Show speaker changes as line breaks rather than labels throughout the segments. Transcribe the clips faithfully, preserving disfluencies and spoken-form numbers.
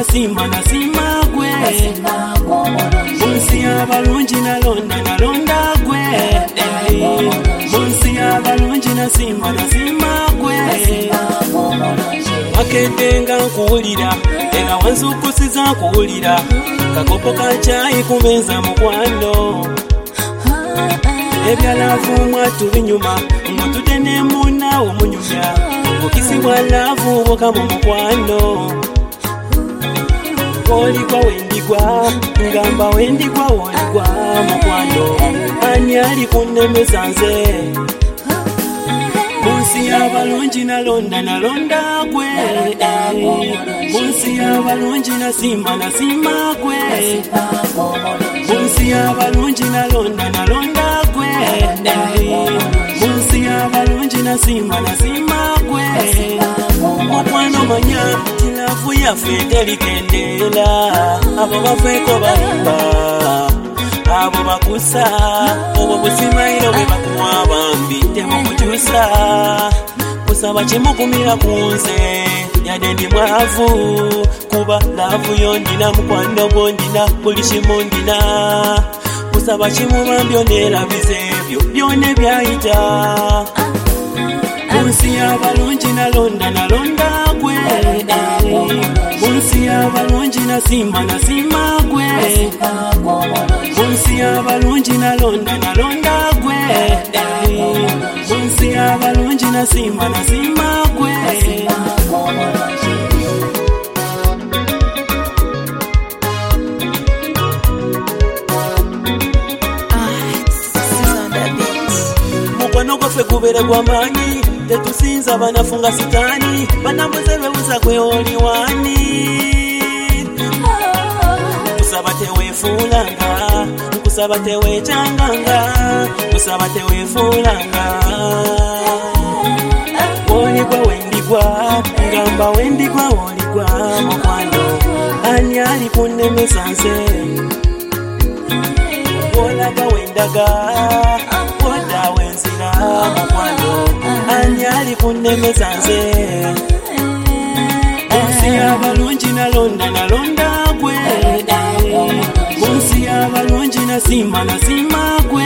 nasimba nasimba gwe munsi y'abalungi nalonda nalonda gwe munsi y'abalungi nasimba nasimba gwe wakeddenga nkuwulira era wanzukusiza nkuwulira kakopo ka caayi kubenza mukwano ebyalavu mwatu binyuma mutudde ne munaawo munyumya okisibwa laavu boka mu mukwano oligwa wendigwa ngamba wendigwa oligwa mukwano ani ali kunnemeza nze munsi y'abalungi nalonda nalonda gwe munsi y'abalungi nasimba nasimba gwe munsi y'abalungi nalonda nalonda gwe munsi y'abalungi nasimba nasimba gwe mukwano manya kilavu yaffe terikendera abo bafeeko bayimba abo bakusa obwo busimairo bwe bakuwa bambi temukukyusa kusaba kimukumira ku nze yadde ndi mwavu kuba laavu yo ndina mukwano gwo ndina buli kimu ndina kusaba kimubambyo neerabiza ebyo byonna byayita munsi y'abalungi nalonda nalonda gwe munsi y'abalungi nasimba nasimba gwe munsi y'abalungi nalonda nalonda gwe munsi y'abalungi nasimba nasimba gwe mukwano gwaffe gubeere gw'amaanyi tetusinza banafunga sitaani banambuze bewuza gwe oli wani kusaba teweefuulanga kusaba teweekyanganga kusaba teweefuulanga oligwa wendigwa ngamba wendigwa oligwa mukwano ani ali kunnemesa nze olaga wendaga woda wenzira mukwano ani ali kunnemesa nze munsi y'abalungi nalonda nalonda gwe munsi y'abalungi nasimba nasimba gwe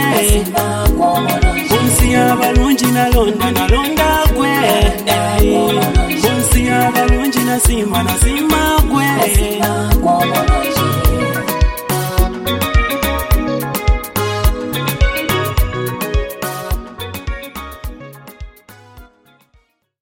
munsi y'abalungi nalonda nalonda gwe munsi y'abalungi nasimba nasimba gwe